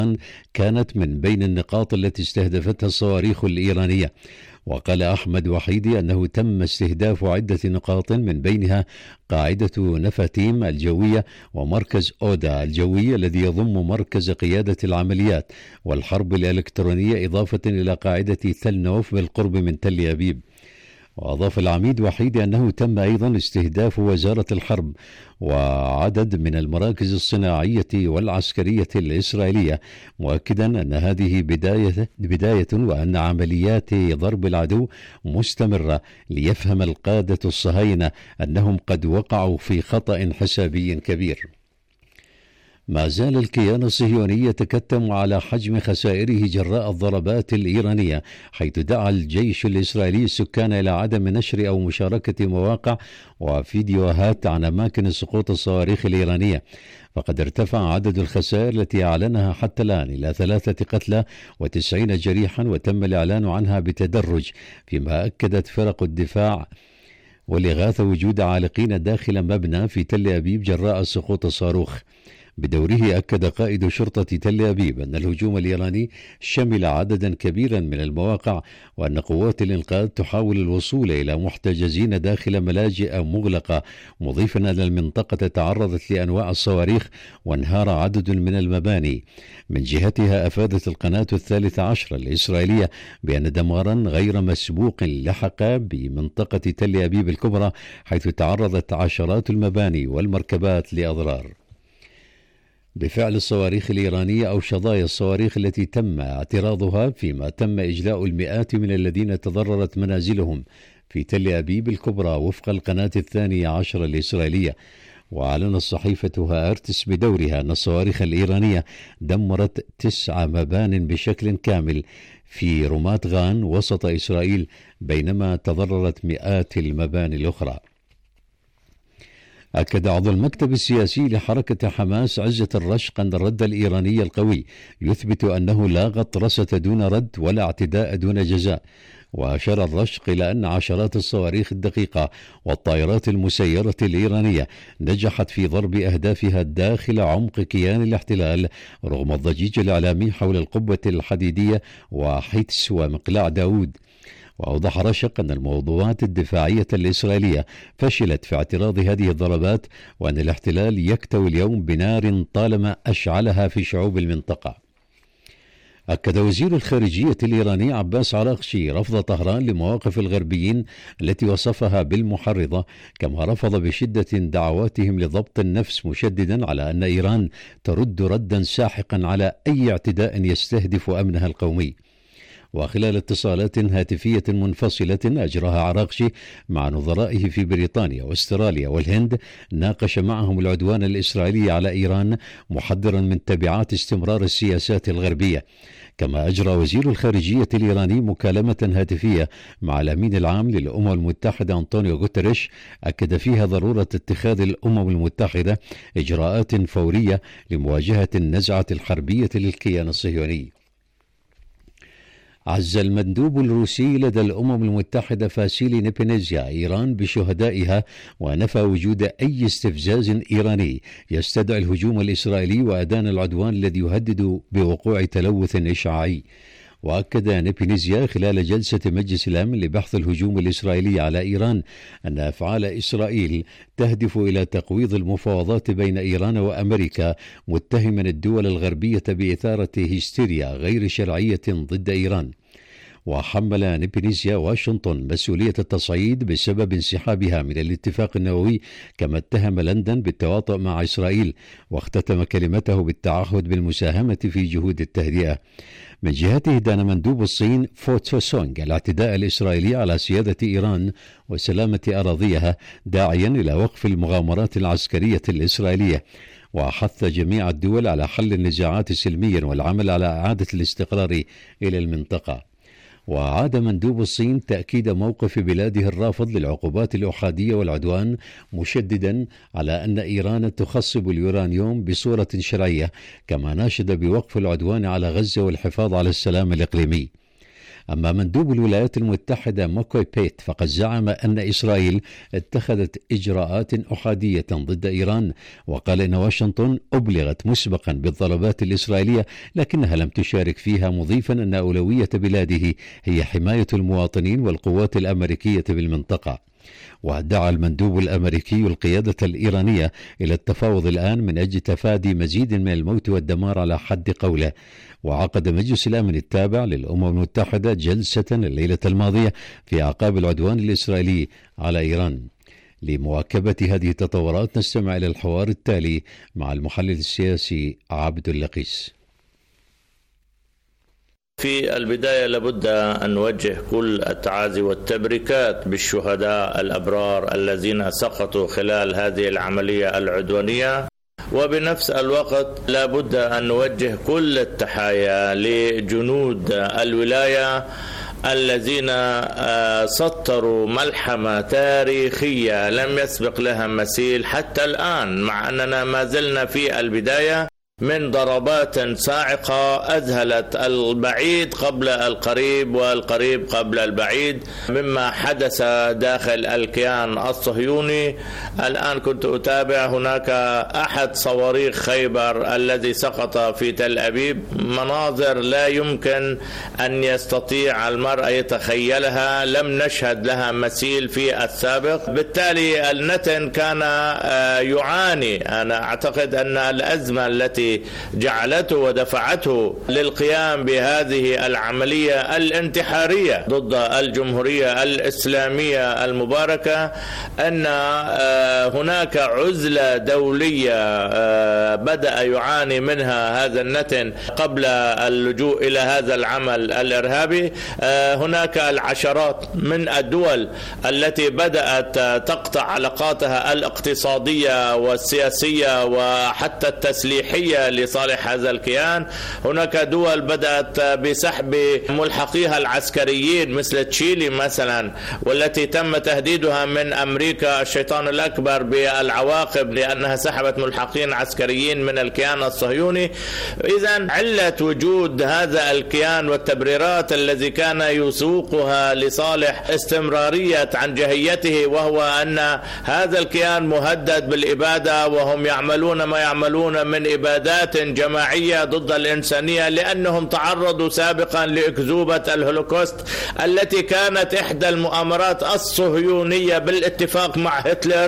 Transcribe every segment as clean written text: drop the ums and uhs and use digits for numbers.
كانت من بين النقاط التي استهدفتها الصواريخ الإيرانية. وقال أحمد وحيدي أنه تم استهداف عدة نقاط من بينها قاعدة نفاتيم الجوية ومركز أودا الجوي الذي يضم مركز قيادة العمليات والحرب الإلكترونية، إضافة إلى قاعدة تل نوف بالقرب من تل أبيب. وأضاف العميد وحيدي أنه تم أيضا استهداف وزارة الحرب وعدد من المراكز الصناعية والعسكرية الإسرائيلية، مؤكدا أن هذه بداية وأن عمليات ضرب العدو مستمرة ليفهم القادة الصهاينة أنهم قد وقعوا في خطأ حسابي كبير. ما زال الكيان الصهيوني يتكتم على حجم خسائره جراء الضربات الإيرانية، حيث دعا الجيش الإسرائيلي السكان إلى عدم نشر أو مشاركة مواقع وفيديوهات عن أماكن سقوط الصواريخ الإيرانية. فقد ارتفع عدد الخسائر التي أعلنها حتى الآن إلى 3 قتلى و90 جريحا، وتم الإعلان عنها بتدرج، فيما أكدت فرق الدفاع والإغاثة وجود عالقين داخل مبنى في تل أبيب جراء سقوط الصاروخ. بدوره أكد قائد شرطة تل أبيب أن الهجوم الإيراني شمل عددا كبيرا من المواقع، وأن قوات الإنقاذ تحاول الوصول إلى محتجزين داخل ملاجئ مغلقة، مضيفا أن المنطقة تعرضت لأنواع الصواريخ وانهار عدد من المباني. من جهتها أفادت القناة 13 الإسرائيلية بأن دمارا غير مسبوق لحق بمنطقة تل أبيب الكبرى، حيث تعرضت عشرات المباني والمركبات لأضرار بفعل الصواريخ الإيرانية أو شظايا الصواريخ التي تم اعتراضها، فيما تم إجلاء المئات من الذين تضررت منازلهم في تل أبيب الكبرى وفق القناة 12 الإسرائيلية. وأعلنت صحيفة هآرتس بدورها أن الصواريخ الإيرانية دمرت 9 مبان بشكل كامل في رمات غان وسط إسرائيل، بينما تضررت مئات المباني الأخرى. أكد عضو المكتب السياسي لحركة حماس عزة الرشق أن الرد الإيراني القوي يثبت أنه لا غطرسة دون رد ولا اعتداء دون جزاء. وأشار الرشق إلى أن عشرات الصواريخ الدقيقة والطائرات المسيرة الإيرانية نجحت في ضرب أهدافها داخل عمق كيان الاحتلال، رغم الضجيج الإعلامي حول القبة الحديدية وحيتس ومقلاع داود. وأوضح رشق أن الموضوعات الدفاعية الإسرائيلية فشلت في اعتراض هذه الضربات، وأن الاحتلال يكتوي اليوم بنار طالما أشعلها في شعوب المنطقة. أكد وزير الخارجية الإيراني عباس عراقشي رفض طهران لمواقف الغربيين التي وصفها بالمحرضة، كما رفض بشدة دعواتهم لضبط النفس، مشددا على أن إيران ترد ردا ساحقا على أي اعتداء يستهدف أمنها القومي. وخلال اتصالات هاتفية منفصلة أجراها عراقشي مع نظرائه في بريطانيا واستراليا والهند، ناقش معهم العدوان الإسرائيلي على إيران، محذرا من تبعات استمرار السياسات الغربية. كما أجرى وزير الخارجية الإيراني مكالمة هاتفية مع الأمين العام للأمم المتحدة أنطونيو غوتيريش، أكد فيها ضرورة اتخاذ الأمم المتحدة إجراءات فورية لمواجهة النزعة الحربية للكيان الصهيوني. عز المندوب الروسي لدى الأمم المتحدة فاسيلي نيبينيزيا إيران بشهدائها، ونفى وجود أي استفزاز إيراني يستدعي الهجوم الإسرائيلي وأدان العدوان الذي يهدد بوقوع تلوث إشعاعي. وأكد نيبينيزيا خلال جلسة مجلس الأمن لبحث الهجوم الإسرائيلي على إيران أن أفعال إسرائيل تهدف إلى تقويض المفاوضات بين إيران وأمريكا، متهما الدول الغربية بإثارة هستيريا غير شرعية ضد إيران. وحمل نيبينيزيا واشنطن مسؤولية التصعيد بسبب انسحابها من الاتفاق النووي، كما اتهم لندن بالتواطؤ مع إسرائيل، واختتم كلمته بالتعهد بالمساهمة في جهود التهدئة. من جهته دان مندوب الصين فو تسونغ الاعتداء الإسرائيلي على سيادة إيران وسلامة أراضيها، داعيا إلى وقف المغامرات العسكرية الإسرائيلية، وحث جميع الدول على حل النزاعات سلميا والعمل على إعادة الاستقرار إلى المنطقة. وعاد مندوب الصين تأكيد موقف بلاده الرافض للعقوبات الأحادية والعدوان، مشددا على أن إيران تخصب اليورانيوم بصورة شرعية، كما ناشد بوقف العدوان على غزة والحفاظ على السلام الإقليمي. أما مندوب الولايات المتحدة ماكوي بيت فقد زعم أن إسرائيل اتخذت إجراءات أحادية ضد إيران، وقال إن واشنطن أبلغت مسبقا بالضربات الإسرائيلية لكنها لم تشارك فيها، مضيفا أن أولوية بلاده هي حماية المواطنين والقوات الأمريكية بالمنطقة. ودعا المندوب الأمريكي القيادة الإيرانية إلى التفاوض الآن من أجل تفادي مزيد من الموت والدمار على حد قوله. وعقد مجلس الأمن التابع للأمم المتحدة جلسة الليلة الماضية في أعقاب العدوان الإسرائيلي على إيران. لمواكبة هذه التطورات نستمع إلى الحوار التالي مع المحلل السياسي عبد اللقيس. في البداية لابد أن نوجه كل التعازي والتبريكات بالشهداء الأبرار الذين سقطوا خلال هذه العملية العدوانية، وبنفس الوقت لابد أن نوجه كل التحايا لجنود الولاية الذين سطروا ملحمة تاريخية لم يسبق لها مثيل حتى الآن، مع أننا ما زلنا في البداية من ضربات صاعقة أذهلت البعيد قبل القريب والقريب قبل البعيد مما حدث داخل الكيان الصهيوني. الآن كنت أتابع هناك أحد صواريخ خيبر الذي سقط في تل أبيب، مناظر لا يمكن أن يستطيع المرء يتخيلها، لم نشهد لها مثيل في السابق. بالتالي النتن كان يعاني. أنا أعتقد أن الأزمة التي جعلته ودفعته للقيام بهذه العملية الانتحارية ضد الجمهورية الإسلامية المباركة أن هناك عزلة دولية بدأ يعاني منها هذا النتن قبل اللجوء إلى هذا العمل الإرهابي. هناك العشرات من الدول التي بدأت تقطع علاقاتها الاقتصادية والسياسية وحتى التسليحية لصالح هذا الكيان. هناك دول بدأت بسحب ملحقيها العسكريين مثل تشيلي مثلا، والتي تم تهديدها من أمريكا الشيطان الأكبر بالعواقب لأنها سحبت ملحقين عسكريين من الكيان الصهيوني. إذن علة وجود هذا الكيان والتبريرات الذي كان يسوقها لصالح استمرارية عنجهيته، وهو أن هذا الكيان مهدد بالإبادة، وهم يعملون ما يعملون من إبادات جماعية ضد الإنسانية لأنهم تعرضوا سابقا لأكذوبة الهولوكوست التي كانت إحدى المؤامرات الصهيونية بالاتفاق مع هتلر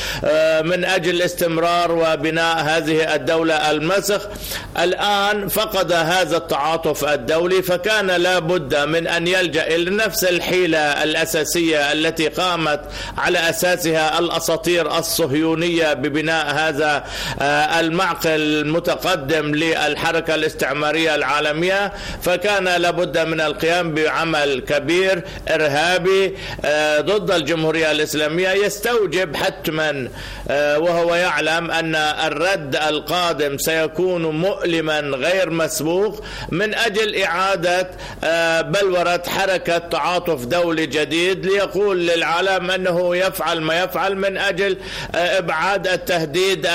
من أجل استمرار وبناء هذه الدولة المسخ. الآن فقد هذا التعاطف الدولي، فكان لا بد من أن يلجأ إلى نفس الحيلة الأساسية التي قامت على أساسها الأساطير الصهيونية ببناء هذا المعقل المتقدم للحركة الاستعمارية العالمية. فكان لابد من القيام بعمل كبير إرهابي ضد الجمهورية الإسلامية يستوجب حتما، وهو يعلم أن الرد القادم سيكون مؤلما غير مسبوق من أجل إعادة بلورة حركة تعاطف دولي جديد ليقول للعالم أنه يفعل ما يفعل من أجل إبعاد التهديد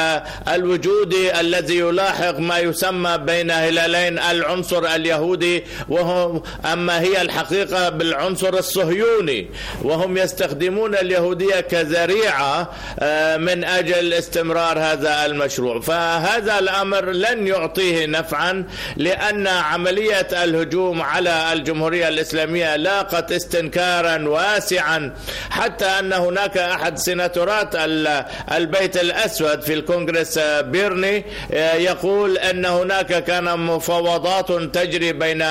الوجودي الذي يلاحق ما يسمى بين هلالين العنصر اليهودي، وهم أما هي الحقيقة بالعنصر الصهيوني، وهم يستخدمون اليهودية كذريعة من أجل استمرار هذا المشروع. فهذا الأمر لن يعطيه نفعا، لأن عملية الهجوم على الجمهورية الإسلامية لاقت استنكارا واسعا، حتى أن هناك أحد سيناتورات البيت الأسود في الكونغرس بيرني يقول أن هناك كان مفاوضات تجري بين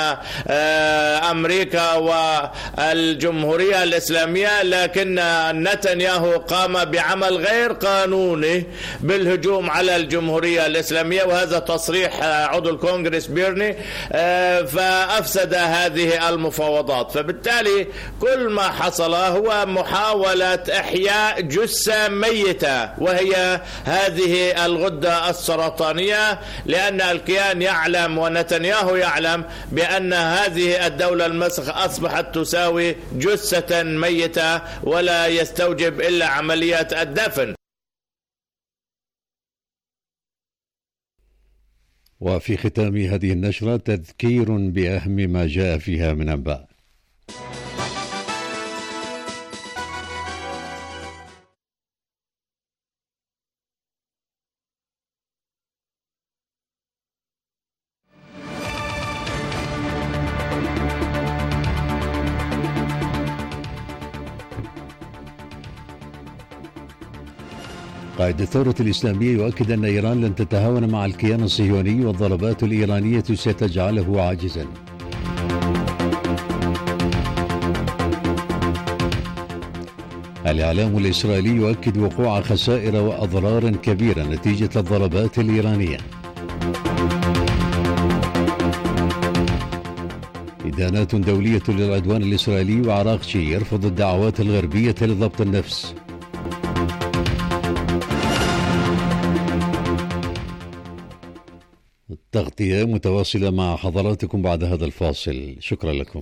أمريكا والجمهورية الإسلامية، لكن نتنياهو قام بعمل غير قانوني بالهجوم على الجمهورية الإسلامية، وهذا تصريح عضو الكونغرس بيرني، فأفسد هذه المفاوضات. فبالتالي كل ما حصل هو محاولة إحياء جثة ميتة، وهي هذه الغدة السرطانية، لأن الكيان يعلم ونتنياهو يعلم بأن هذه الدولة المسخ أصبحت تساوي جثة ميتة ولا يستوجب إلا عملية الدفن. وفي ختام هذه النشرة تذكير بأهم ما جاء فيها من أنباء. قائد الثورة الإسلامية يؤكد أن إيران لن تتهاون مع الكيان الصهيوني والضربات الإيرانية ستجعله عاجزا. الإعلام الإسرائيلي يؤكد وقوع خسائر وأضرار كبيرة نتيجة الضربات الإيرانية. إدانات دولية للعدوان الإسرائيلي، وعراقشي يرفض الدعوات الغربية لضبط النفس. تغطية متواصلة مع حضراتكم بعد هذا الفاصل. شكرا لكم.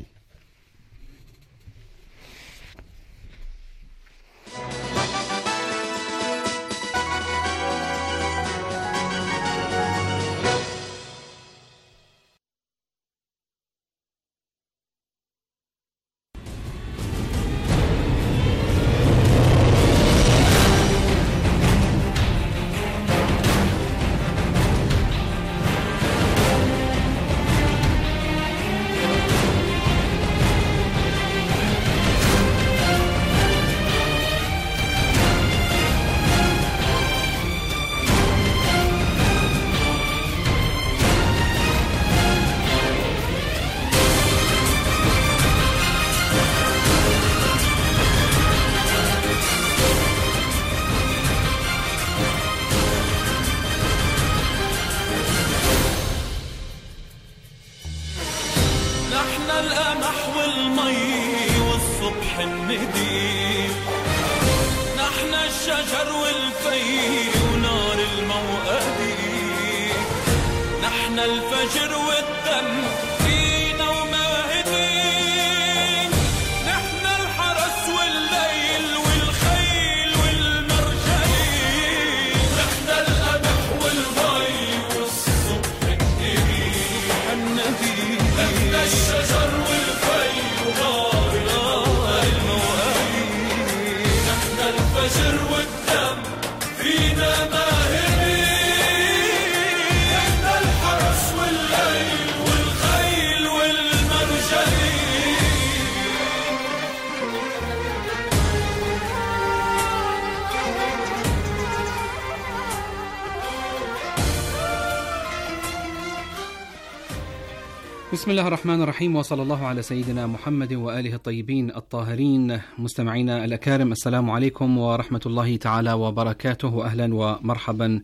بسم الله الرحمن الرحيم، وصلى الله على سيدنا محمد وآله الطيبين الطاهرين. مستمعينا الأكارم، السلام عليكم ورحمة الله تعالى وبركاته، وأهلا ومرحبا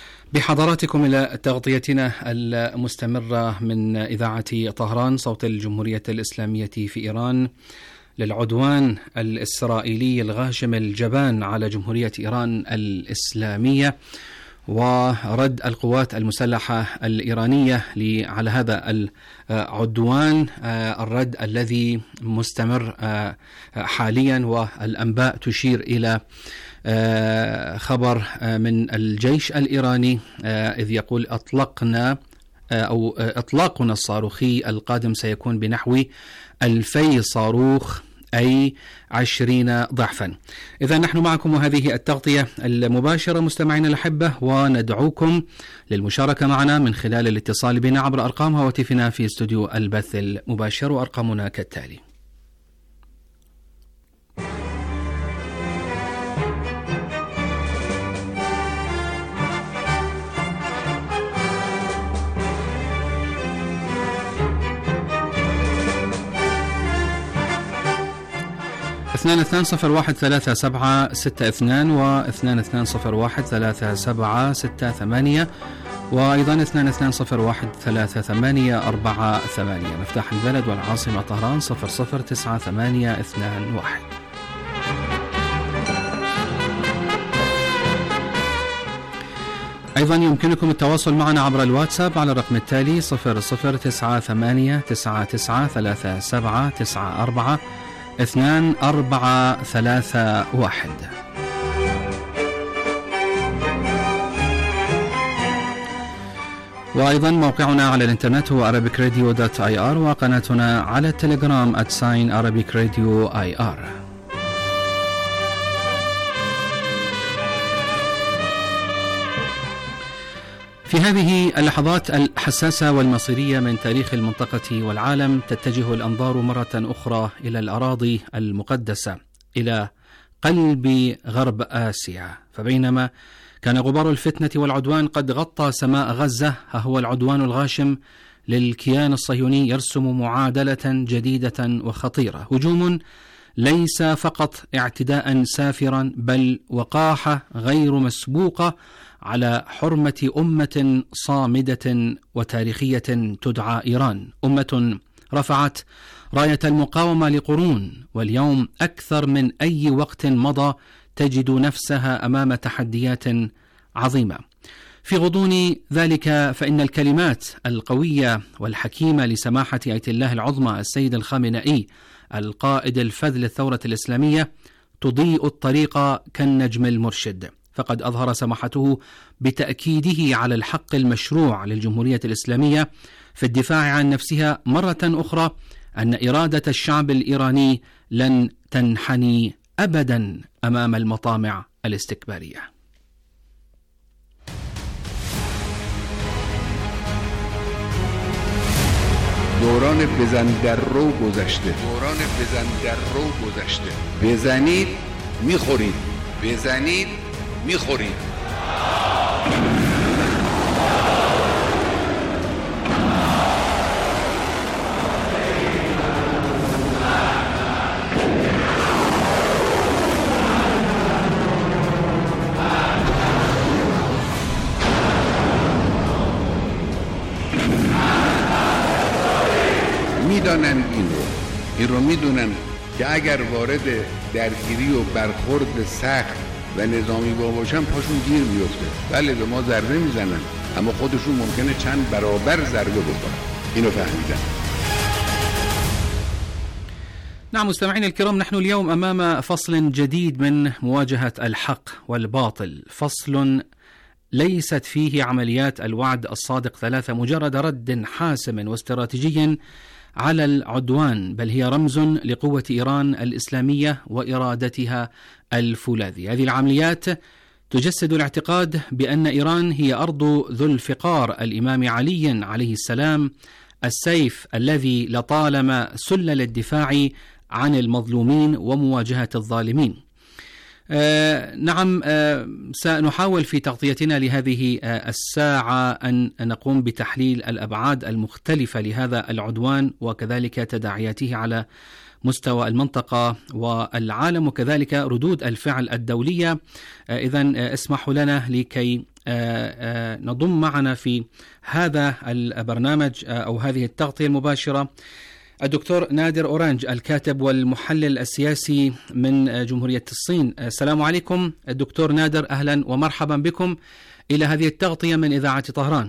بحضراتكم إلى تغطيتنا المستمرة من إذاعة طهران صوت الجمهورية الإسلامية في إيران للعدوان الإسرائيلي الغاشم الجبان على جمهورية إيران الإسلامية، ورد القوات المسلحة الإيرانية على هذا العدوان، الرد الذي مستمر حاليا. والأنباء تشير إلى خبر من الجيش الإيراني إذ يقول إطلاقنا الصاروخي القادم سيكون بنحو 2000 صاروخ، أي 20 ضعفا. إذا نحن معكم وهذه التغطية المباشرة مستمعين الأحبة، وندعوكم للمشاركة معنا من خلال الاتصال بنا عبر أرقام هواتفنا في استوديو البث المباشر، وأرقامنا كالتالي: 22013762 و22013768 وأيضا 22013848. مفتاح البلد والعاصمة طهران 009821. أيضا يمكنكم التواصل معنا عبر الواتساب على الرقم التالي 0098993794 2431. وأيضا موقعنا على الإنترنت هو arabicradio.ir، وقناتنا على التليجرام @arabicradioir. في هذه اللحظات الحساسة والمصيرية من تاريخ المنطقة والعالم، تتجه الأنظار مرة أخرى إلى الأراضي المقدسة، إلى قلب غرب آسيا. فبينما كان غبار الفتنة والعدوان قد غطى سماء غزة، ها هو العدوان الغاشم للكيان الصهيوني يرسم معادلة جديدة وخطيرة، هجوم ليس فقط اعتداء سافرا، بل وقاحة غير مسبوقة على حرمة أمة صامدة وتاريخية تدعى إيران، أمة رفعت راية المقاومة لقرون، واليوم أكثر من أي وقت مضى تجد نفسها أمام تحديات عظيمة. في غضون ذلك فإن الكلمات القوية والحكيمة لسماحة آية الله العظمى السيد الخامنئي القائد الفذ للثورة الإسلامية تضيء الطريق كالنجم المرشد، فقد أظهر سماحته بتأكيده على الحق المشروع للجمهورية الإسلامية في الدفاع عن نفسها مرة أخرى أن إرادة الشعب الإيراني لن تنحني أبدا أمام المطامع الاستكبارية. دوران بزن در رو گذشته. بزنید میخورید. میدانن این رو میدونن که اگر وارد درگیری و برخورد سخت و نظامی باشن پاشون گیر میفته. بله به ما ضربه میزنن، اما خودشون ممکنه چند برابر ضربه بخورن. اینو فهمیدن. نعم مستمعين الكرام، نحن اليوم أمام فصل جديد من مواجهة الحق والباطل، فصل ليست فيه عمليات الوعد الصادق ثلاثة مجرد رد حاسم واستراتيجي على العدوان، بل هي رمز لقوة إيران الإسلامية وإرادتها الفولاذية. هذه العمليات تجسد الاعتقاد بأن إيران هي أرض ذو الفقار الإمام علي عليه السلام، السيف الذي لطالما سل للدفاع عن المظلومين ومواجهة الظالمين. نعم، سنحاول في تغطيتنا لهذه الساعة أن نقوم بتحليل الأبعاد المختلفة لهذا العدوان وكذلك تداعياته على مستوى المنطقة والعالم وكذلك ردود الفعل الدولية. إذن اسمحوا لنا لكي نضم معنا في هذا البرنامج أو هذه التغطية المباشرة الدكتور نادر أورانج، الكاتب والمحلل السياسي من جمهورية الصين. السلام عليكم الدكتور نادر، أهلا ومرحبا بكم إلى هذه التغطية من إذاعة طهران.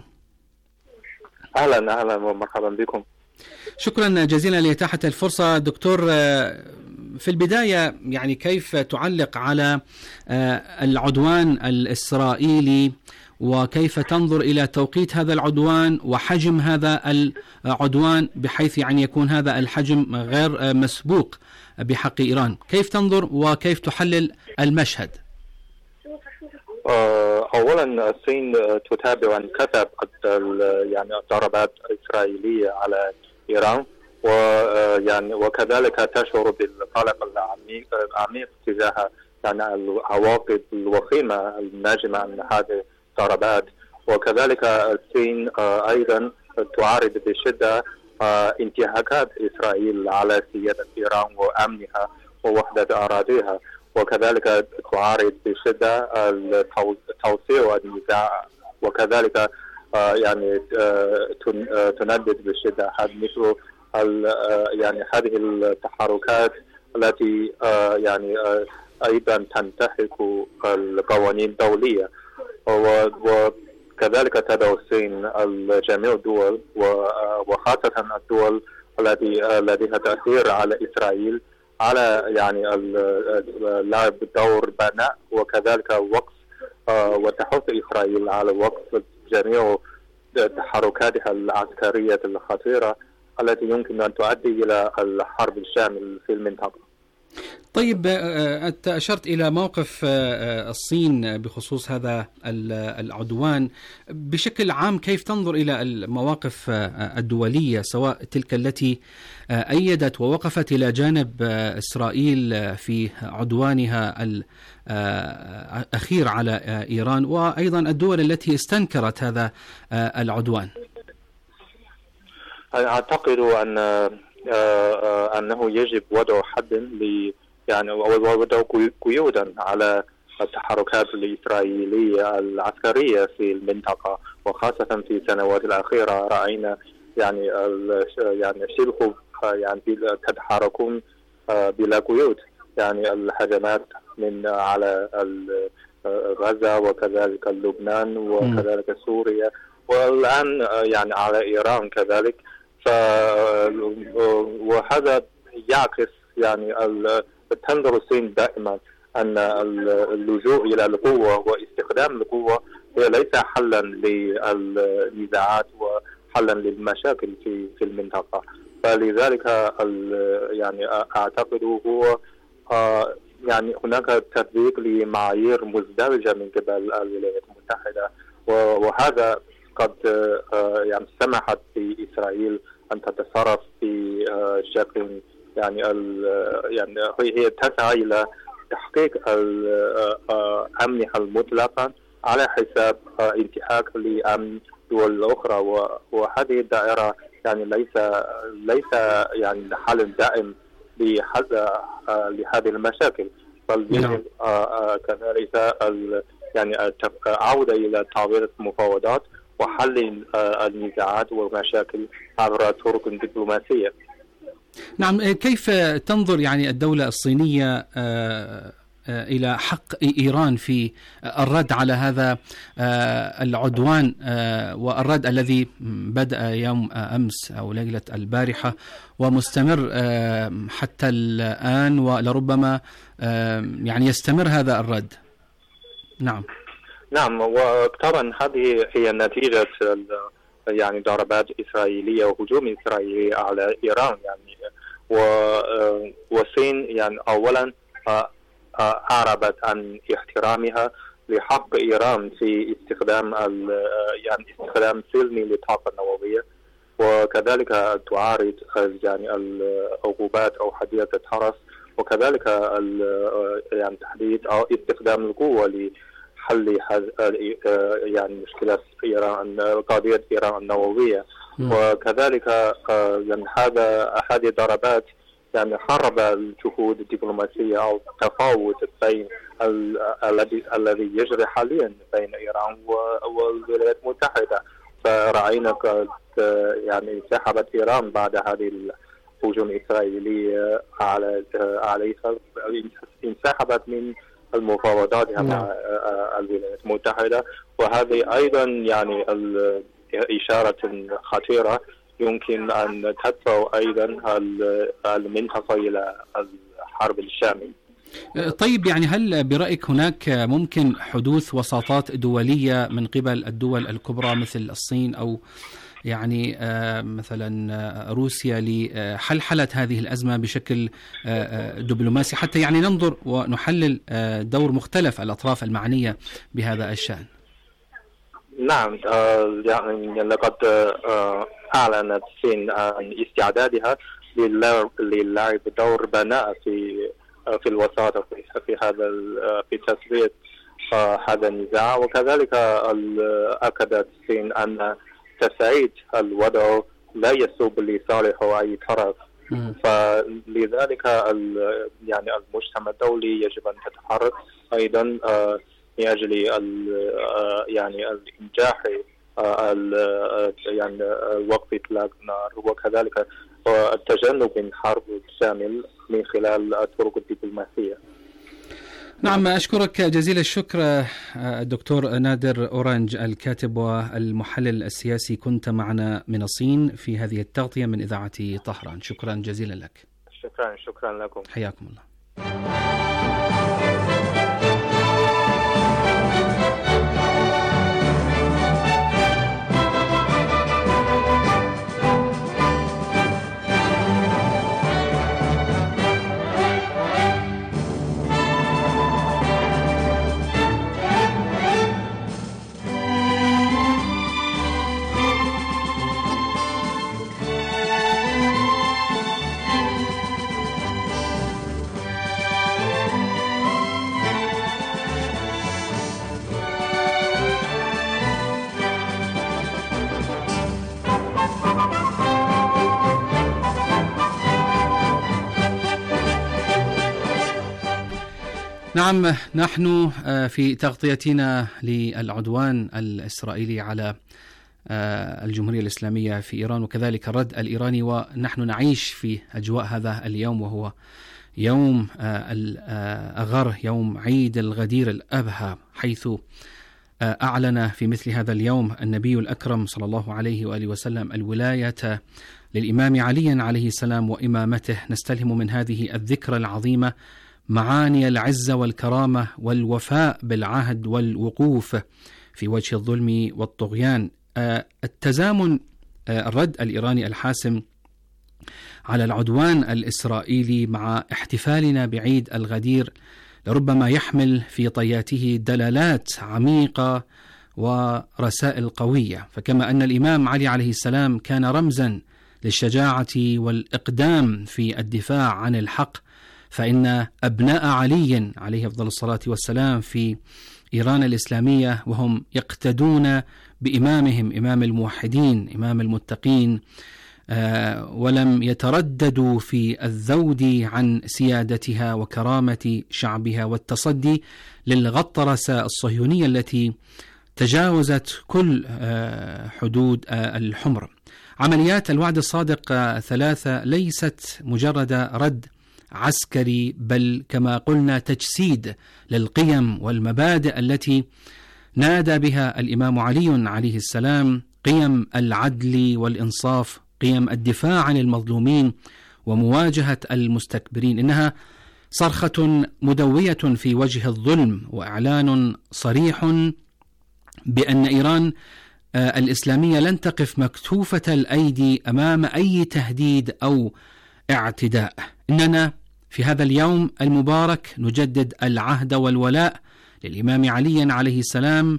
أهلا ومرحبا بكم. شكرا جزيلا لإتاحة الفرصة. دكتور، في البداية يعني كيف تعلق على العدوان الإسرائيلي وكيف تنظر إلى توقيت هذا العدوان وحجم هذا العدوان بحيث يعني يكون هذا الحجم غير مسبوق بحق إيران؟ كيف تنظر وكيف تحلل المشهد؟ أولا الصين تتابع عن كثب يعني الضربات الإسرائيلية على إيران، ويعني وكذلك تشعر بالقلق العميق تجاه يعني العواقب الوخيمة الناجمة من هذه الضربات. وكذلك الصين أيضا تعارض بشدة انتهاكات إسرائيل على سيادة إيران وأمنها ووحدة أراضيها، وكذلك تعارض بشدة توسيع النزاع، وكذلك يعني تندد بشدة مثل يعني هذه التحركات التي يعني أيضا تنتهك القوانين الدولية. وكذلك تدعو الصين جميع الدول وخاصة الدول التي لديها تأثير على إسرائيل على يعني لعب دور بناء وكذلك وقف وتحث إسرائيل على وقف جميع تحركاتها العسكرية الخطيرة التي يمكن أن تؤدي إلى الحرب الشامل في المنطقة. طيب، أنت أشرت إلى موقف الصين بخصوص هذا العدوان. بشكل عام كيف تنظر إلى المواقف الدولية، سواء تلك التي أيدت ووقفت إلى جانب إسرائيل في عدوانها الأخير على إيران، وأيضا الدول التي استنكرت هذا العدوان؟ أعتقد أنه يجب وضع حد وضع قيودا على التحركات الإسرائيلية العسكرية في المنطقة، وخاصة في السنوات الأخيرة رأينا شبه تتحركون بلا قيود، الهجمات من على غزة وكذلك لبنان وكذلك سوريا، والآن على إيران كذلك. وهذا يعكس تنظر الصين دائما أن اللجوء إلى القوة واستخدام القوة هي ليس حلا للنزاعات وحلا للمشاكل في المنطقة. فلذلك أعتقد هو هناك تطبيق لمعايير مزدوجة من قبل الولايات المتحدة، وهذا قد سمحت لإسرائيل أن تتصرف في شكل هي تسعى إلى تحقيق أمنها المطلق على حساب انتهاك لأمن دول أخرى، وهذه الدائرة ليس حل دائم لهذه المشاكل، بل يجب كذلك عودة إلى تعبير المفاوضات وحل النزاعات والمشاكل عبر طرق دبلوماسية. نعم، كيف تنظر الدولة الصينية إلى حق إيران في الرد على هذا العدوان، والرد الذي بدأ يوم أمس أو ليلة البارحة ومستمر حتى الآن، ولربما يستمر هذا الرد؟ نعم، وطبعا هذه هي نتيجة ضربات إسرائيلية وهجوم إسرائيلي على إيران. والصين أولا أعربت عن احترامها لحق إيران في استخدام استخدام سلمي للطاقة النووية، وكذلك تعارض العقوبات أو حديث الطرف، وكذلك تحديد أو استخدام القوة لحل مشكلة إيران، قضية إيران النووية. وكذلك هذه الضربات حرب الجهود الدبلوماسية أو التفاوض بين الذي يجري حاليا بين إيران والولايات المتحدة. فرأينا قد انسحبت إيران بعد هذه الهجوم الإسرائيلي عليها، انسحبت من المفاوضات مع الولايات المتحدة، وهذه أيضا إشارة خطيرة يمكن أن تدفع أيضا المنطقة إلى الحرب الشامل. طيب، هل برأيك هناك ممكن حدوث وساطات دولية من قبل الدول الكبرى مثل الصين أو مثلا روسيا لحلحلة هذه الأزمة بشكل دبلوماسي، حتى ننظر ونحلل دور مختلف الأطراف المعنية بهذا الشأن؟ نعم، لقد أعلنت الصين عن استعدادها للعب دور بناء في الوساطة في تسوية هذا النزاع، وكذلك أكدت الصين أن تسعيد الوضع لا يصب لصالح أي طرف. فلذلك المجتمع الدولي يجب أن يتحرك أيضا من أجل الإنجاح وقف إطلاق النار، وكذلك التجنب من حرب شامل من خلال الطرق الدبلوماسية. نعم، أشكرك جزيل الشكر الدكتور نادر أورانج، الكاتب والمحلل السياسي، كنت معنا من الصين في هذه التغطية من إذاعة طهران. شكرا جزيلا لك. شكرا لكم. حياكم الله. نعم، نحن في تغطيتنا للعدوان الإسرائيلي على الجمهورية الإسلامية في إيران وكذلك الرد الإيراني، ونحن نعيش في أجواء هذا اليوم وهو يوم الأغر، يوم عيد الغدير الأبهى، حيث أعلن في مثل هذا اليوم النبي الأكرم صلى الله عليه وآله وسلم الولاية للإمام علي عليه السلام وإمامته. نستلهم من هذه الذكرى العظيمة معاني العزة والكرامة والوفاء بالعهد والوقوف في وجه الظلم والطغيان. التزامن الرد الإيراني الحاسم على العدوان الإسرائيلي مع احتفالنا بعيد الغدير لربما يحمل في طياته دلالات عميقة ورسائل قوية. فكما أن الإمام علي عليه السلام كان رمزا للشجاعة والإقدام في الدفاع عن الحق، فإن أبناء علي عليه أفضل الصلاة والسلام في إيران الإسلامية وهم يقتدون بإمامهم، إمام الموحدين، إمام المتقين، ولم يترددوا في الذود عن سيادتها وكرامة شعبها والتصدي للغطرسة الصهيونية التي تجاوزت كل حدود الحمر. عمليات الوعد الصادق 3 ليست مجرد رد عسكري، بل كما قلنا تجسيد للقيم والمبادئ التي نادى بها الإمام علي عليه السلام، قيم العدل والإنصاف، قيم الدفاع عن المظلومين ومواجهة المستكبرين. إنها صرخة مدوية في وجه الظلم وإعلان صريح بأن إيران الإسلامية لن تقف مكتوفة الأيدي أمام أي تهديد أو اعتداء. إننا في هذا اليوم المبارك نجدد العهد والولاء للإمام علي عليه السلام،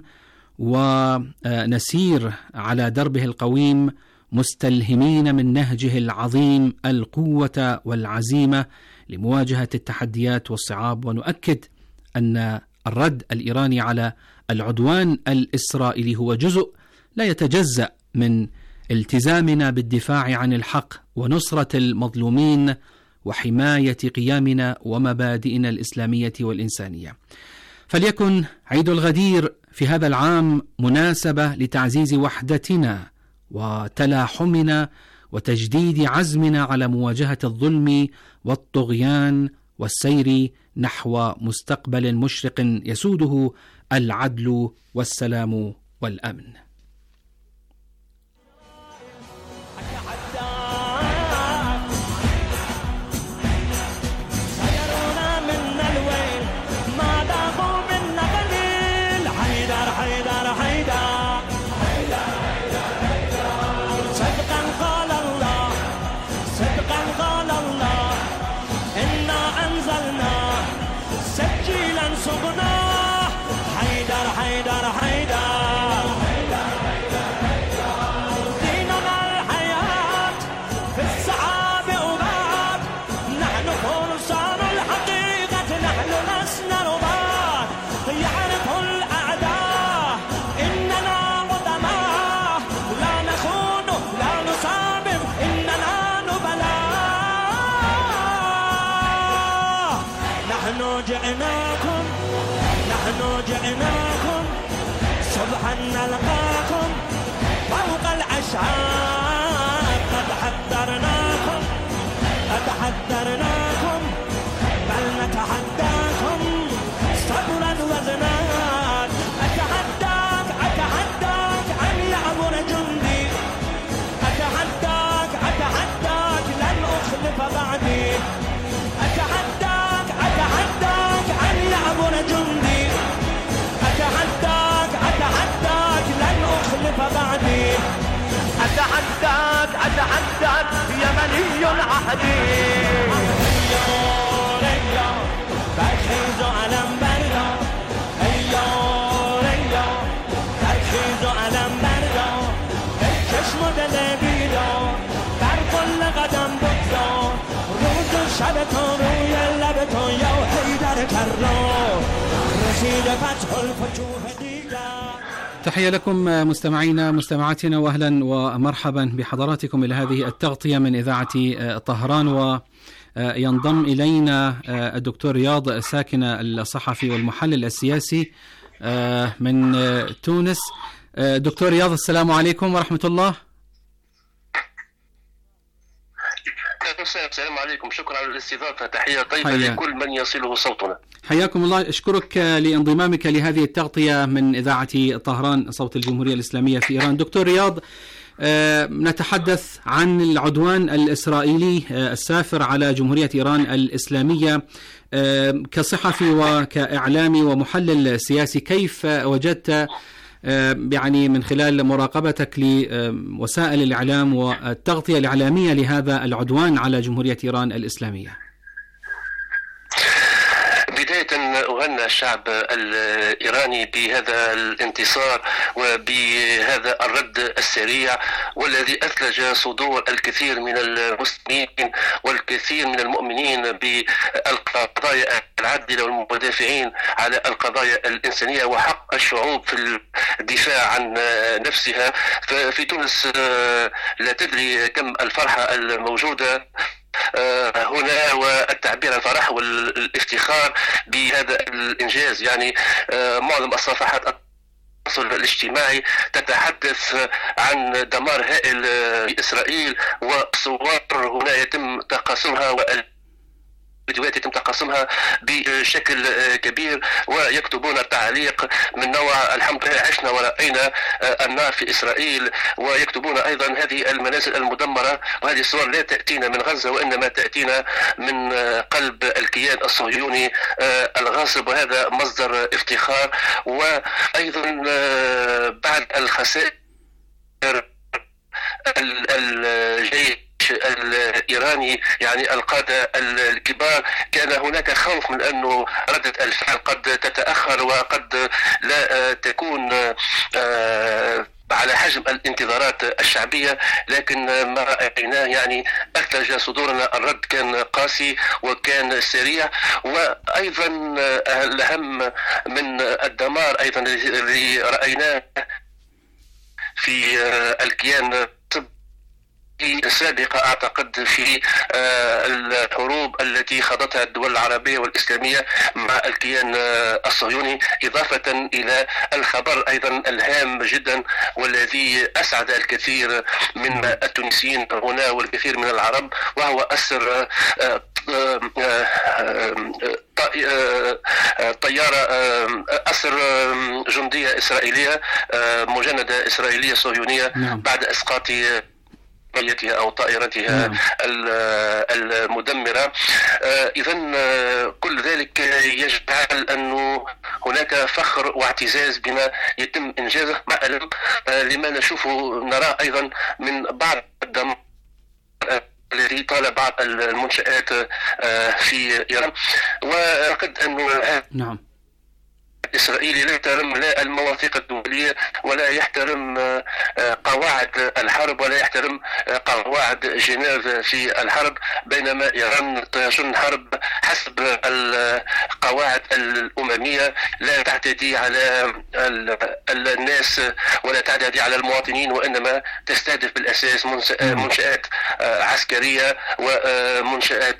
ونسير على دربه القويم مستلهمين من نهجه العظيم القوة والعزيمة لمواجهة التحديات والصعاب. ونؤكد أن الرد الإيراني على العدوان الإسرائيلي هو جزء لا يتجزأ من التزامنا بالدفاع عن الحق ونصرة المظلومين وحماية قيمنا ومبادئنا الإسلامية والإنسانية. فليكن عيد الغدير في هذا العام مناسبة لتعزيز وحدتنا وتلاحمنا وتجديد عزمنا على مواجهة الظلم والطغيان والسير نحو مستقبل مشرق يسوده العدل والسلام والأمن. جئناكم صبحا نلقاكم فوق العشاق، قد حذرناكم بل نتحداكم صبرا وزناد. أتحداك أن يعبر جندي، أتحداك لن أخلف بعدي، أتحداك أن يعبر جندي، أتحداك لن أخلف بعدي، أتحداك يمني عهدي. ريا ترخيز علم بردا، ريا ترخيز علم بردا، چشم دل بیدا در کل قدم بگذا، روز شب تو روی لب تو یا حیدر کرا، رسید فتح الفتوح دیگر. تحية لكم مستمعينا مستمعاتنا، وأهلا ومرحبا بحضراتكم إلى هذه التغطية من إذاعة طهران. وينضم إلينا الدكتور رياض ساكن، الصحفي والمحلل السياسي من تونس. دكتور رياض، السلام عليكم ورحمة الله. السلام عليكم، شكرا على الاستضافة، تحية طيبة لكل من يصله صوتنا. حياكم الله، أشكرك لانضمامك لهذه التغطية من إذاعة طهران صوت الجمهورية الإسلامية في إيران. دكتور رياض، نتحدث عن العدوان الإسرائيلي السافر على جمهورية إيران الإسلامية. كصحفي وكإعلامي ومحلل سياسي، كيف وجدت يعني من خلال مراقبتك لوسائل الإعلام والتغطية الإعلامية لهذا العدوان على جمهورية إيران الإسلامية؟ بداية أهنئ الشعب الإيراني بهذا الانتصار وبهذا الرد السريع والذي أثلج صدور الكثير من المسلمين والكثير من المؤمنين بالقضايا العادلة والمدافعين على القضايا الإنسانية وحق الشعوب في الدفاع عن نفسها. ففي تونس لا تدري كم الفرحة الموجودة هنا والتعبير عن الفرح والافتخار بهذا الإنجاز. يعني معظم الصفحات التواصل الاجتماعي تتحدث عن دمار هائل بإسرائيل، وصور هنا يتم تقاسمها فيديوهات يتم تقاسمها بشكل كبير، ويكتبون تعليق من نوع الحمد لله عشنا ورأينا النار في إسرائيل، ويكتبون أيضا هذه المنازل المدمرة، وهذه الصور لا تأتينا من غزة وإنما تأتينا من قلب الكيان الصهيوني الغاصب، وهذا مصدر افتخار. وأيضا بعد الخسائر الجيش الإيراني يعني القادة الكبار كان هناك خوف من أنه ردة الفعل قد تتأخر وقد لا تكون على حجم الانتظارات الشعبية، لكن ما رأيناه يعني أثلج صدورنا. الرد كان قاسي وكان سريع، وأيضا الأهم من الدمار أيضا الذي رأيناه في الكيان السابقة أعتقد في الحروب التي خاضتها الدول العربية والإسلامية مع الكيان الصهيوني، إضافة إلى الخبر أيضا الهام جدا والذي أسعد الكثير من التونسيين هنا والكثير من العرب، وهو أسر طيارة أسر جندية إسرائيلية مجندة إسرائيلية صهيونية بعد إسقاط أو طائرتها المدمرة. إذن كل ذلك يجعل أنه هناك فخر واعتزاز بما يتم إنجازه، مع الألم لما نشوفه نراه أيضا من بعض الدمار الذي طال بعض المنشآت في إيران. وأعتقد أنه نعم الإسرائيلي لا يحترم لا المواثيق الدولية ولا يحترم قواعد الحرب ولا يحترم قواعد جنيف في الحرب، بينما إيران تشن حرب حسب القواعد الأممية، لا تعتدي على الناس ولا تعتدي على المواطنين، وإنما تستهدف بالأساس منشآت عسكرية ومنشآت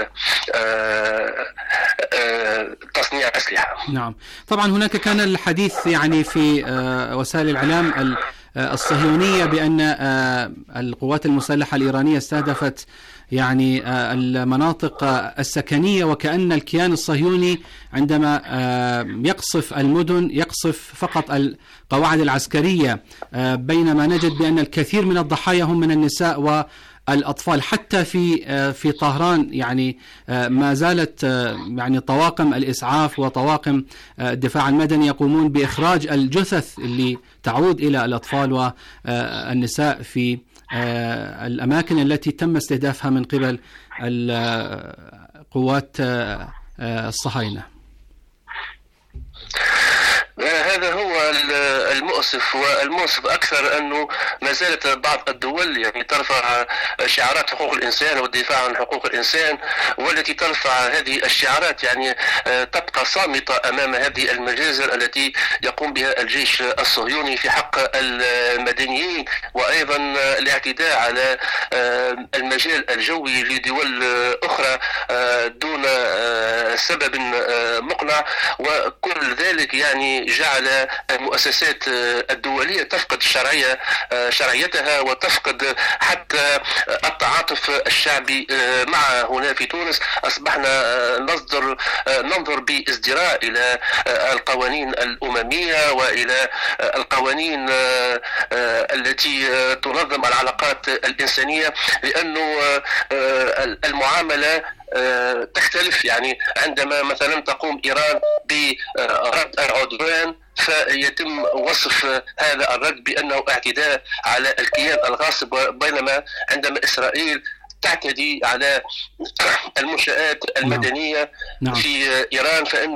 تصنيع أسلحة. نعم، طبعا هناك كان الحديث يعني في وسائل الإعلام الصهيونية بأن القوات المسلحة الإيرانية استهدفت يعني المناطق السكنية، وكأن الكيان الصهيوني عندما يقصف المدن يقصف فقط القواعد العسكرية، بينما نجد بأن الكثير من الضحايا هم من النساء والأطفال. حتى في طهران يعني ما زالت يعني طواقم الإسعاف وطواقم الدفاع المدني يقومون بإخراج الجثث اللي تعود إلى الأطفال والنساء في الأماكن التي تم استهدافها من قبل القوات الصهاينة. هذا هو المؤسف والمؤسف أكثر أنه ما زالت بعض الدول يعني ترفع شعارات حقوق الإنسان والدفاع عن حقوق الإنسان، والتي ترفع هذه الشعارات يعني تبقى صامتة أمام هذه المجازر التي يقوم بها الجيش الصهيوني في حق المدنيين، وأيضا الاعتداء على المجال الجوي لدول أخرى دون سبب مقنع. وكل ذلك يعني جعل المؤسسات الدولية تفقد شرعيتها وتفقد حتى التعاطف الشعبي معها. هنا في تونس أصبحنا ننظر بازدراء إلى القوانين الأممية وإلى القوانين التي تنظم العلاقات الإنسانية، لأنه المعاملة تختلف. يعني عندما مثلا تقوم إيران برد العدوان فيتم وصف هذا الرد بأنه اعتداء على الكيان الغاصب، بينما عندما إسرائيل تعتدي على المنشآت المدنية في إيران فإن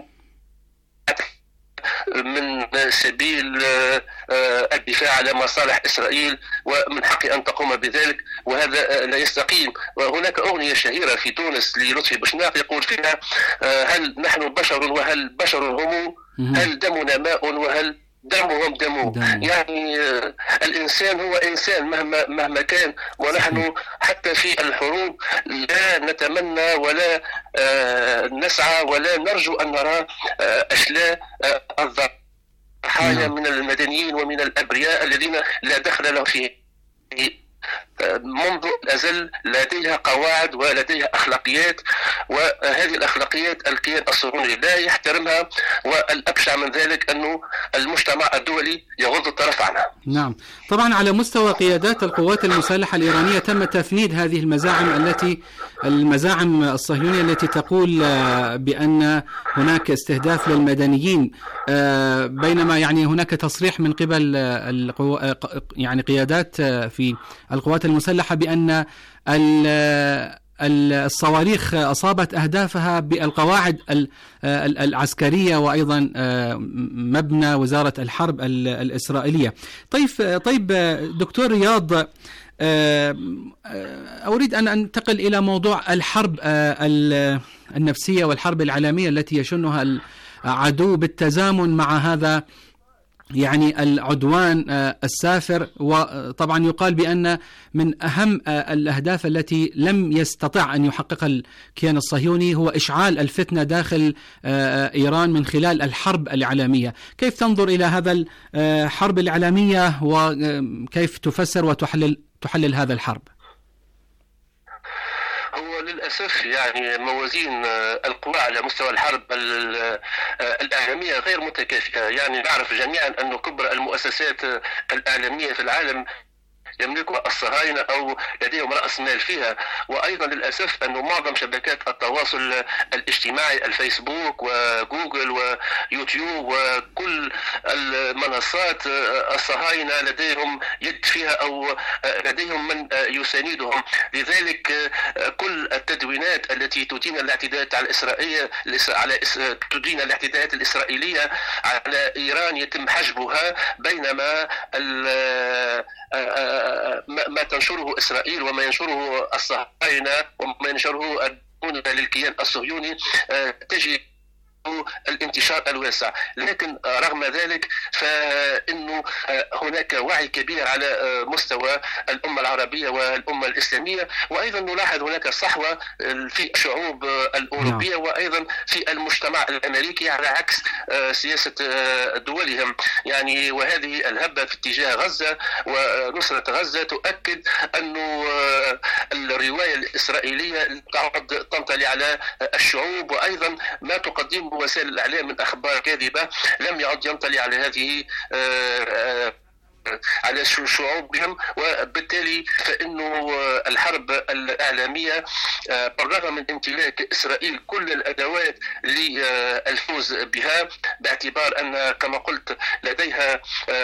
من سبيل الدفاع على مصالح إسرائيل ومن حق أن تقوم بذلك، وهذا لا يستقيم. وهناك أغنية شهيرة في تونس للطفي بوشناق يقول فيها هل نحن بشر وهل بشر هم، هل دمنا ماء وهل دمهم دمو. يعني الإنسان هو إنسان مهما كان، ونحن حتى في الحروب لا نتمنى ولا نسعى ولا نرجو أن نرى أشلاء الضحايا من المدنيين ومن الأبرياء الذين لا دخل لهم فيه. منذ الأزل لديها قواعد ولديها أخلاقيات، وهذه الأخلاقيات الكيان الصهيوني لا يحترمها، والأبشع من ذلك أنه المجتمع الدولي يغض الطرف عنها. نعم، طبعا على مستوى قيادات القوات المسلحة الإيرانية تم تفنيد هذه المزاعم الصهيونية التي تقول بأن هناك استهداف للمدنيين، بينما يعني هناك تصريح من قبل يعني قيادات في القوات المسلحة بأن الصواريخ أصابت أهدافها بالقواعد العسكرية وأيضا مبنى وزارة الحرب الإسرائيلية. طيب دكتور رياض، أريد أن أنتقل إلى موضوع الحرب النفسية والحرب العالمية التي يشنها العدو بالتزامن مع هذا يعني العدوان السافر. وطبعا يقال بأن من أهم الأهداف التي لم يستطع أن يحققها الكيان الصهيوني هو إشعال الفتنة داخل إيران من خلال الحرب الإعلامية. كيف تنظر إلى هذا الحرب الإعلامية وكيف تفسر وتحلل هذا الحرب؟ هو للأسف يعني موازين القوى على مستوى الحرب الإعلامية غير متكافئة. يعني نعرف جميعا أن كبرى المؤسسات الإعلامية في العالم يملكها الصهاينة أو لديهم رأس مال فيها، وأيضا للأسف أن معظم شبكات التواصل الاجتماعي الفيسبوك وجوجل ويوتيوب وكل المنصات الصهاينة لديهم يد فيها أو لديهم من يساندهم. لذلك كل التدوينات التي تدين الاعتداءات على تدين الاعتداءات الإسرائيلية على إيران يتم حجبها، بينما ما تنشره إسرائيل وما ينشره الصهاينة وما ينشره للكيان الصهيوني تجد الانتشار الواسع. لكن رغم ذلك فإنه هناك وعي كبير على مستوى الأمة العربية والأمة الإسلامية، وأيضا نلاحظ هناك صحوة في الشعوب الأوروبية وأيضا في المجتمع الأمريكي على عكس سياسة دولهم. يعني وهذه الهبة في اتجاه غزة ونصرة غزة تؤكد أنه الرواية الإسرائيلية تعد تنطلي على الشعوب، وأيضا ما تقدمه وسائل الإعلام من أخبار كاذبة لم يعد ينطلي على هذه على شعوبهم. وبالتالي فإنه الحرب الإعلامية بالرغم من امتلاك إسرائيل كل الأدوات للفوز بها، باعتبار أن كما قلت لديها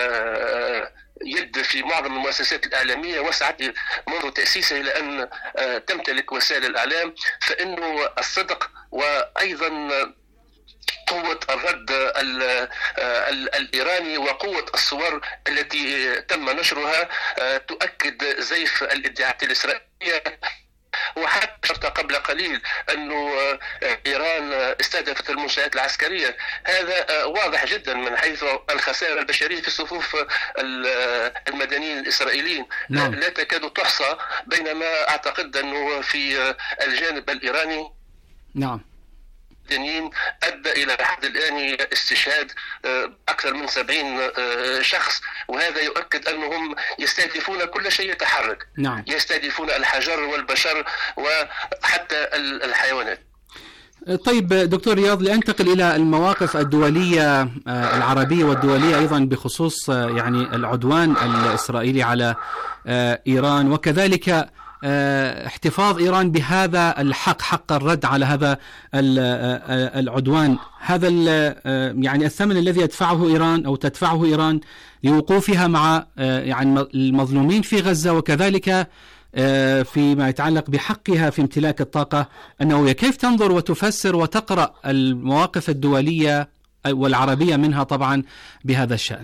يد في معظم المؤسسات الإعلامية وسعت منذ تأسيسها إلى أن تمتلك وسائل الإعلام، فإنه الصدق وأيضا قوة الرد الإيراني وقوة الصور التي تم نشرها تؤكد زيف الادعاءات الإسرائيلية. وحتى شرط قبل قليل أنه إيران استهدفت المنشآت العسكرية، هذا واضح جدا من حيث الخسائر البشرية في صفوف المدنيين الإسرائيليين. نعم. لا تكاد تحصى، بينما أعتقد أنه في الجانب الإيراني نعم أدى إلى حد الآن استشهاد أكثر من 70 شخص، وهذا يؤكد أنهم يستهدفون كل شيء يتحرك. نعم. يستهدفون الحجر والبشر وحتى الحيوانات. طيب دكتور رياض، لأنتقل إلى المواقف الدولية العربية والدولية أيضا بخصوص يعني العدوان الإسرائيلي على إيران، وكذلك احتفاظ إيران بهذا الحق، حق الرد على هذا العدوان. هذا يعني الثمن الذي يدفعه إيران أو تدفعه إيران لوقوفها مع يعني المظلومين في غزة، وكذلك فيما يتعلق بحقها في امتلاك الطاقة النووية. كيف تنظر وتفسر وتقرأ المواقف الدولية والعربية منها طبعا بهذا الشأن؟